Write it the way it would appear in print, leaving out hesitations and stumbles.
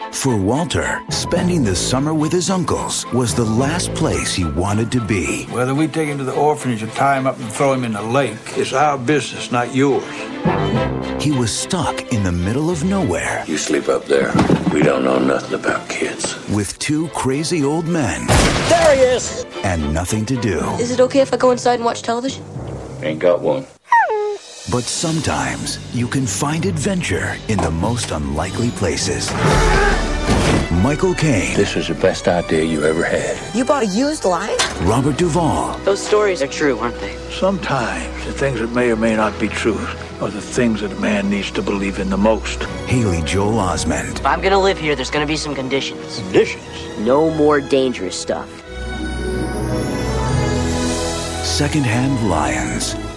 For Walter, spending the summer with his uncles was the last place he wanted to be. Whether we take him to the orphanage or tie him up and throw him in the lake, it's our business, not yours. He was stuck in the middle of nowhere. You sleep up there. We don't know nothing about kids. With two crazy old men. There he is! And nothing to do. Is it okay if I go inside and watch television? Ain't got one. But sometimes you can find adventure in the most unlikely places. Michael Caine. This was the best idea you ever had. You bought a used lion? Robert Duvall. Those stories are true, aren't they? Sometimes the things that may or may not be true are the things that a man needs to believe in the most. Haley Joel Osment. If I'm gonna live here, there's gonna be some conditions. Conditions? No more dangerous stuff. Secondhand Lions.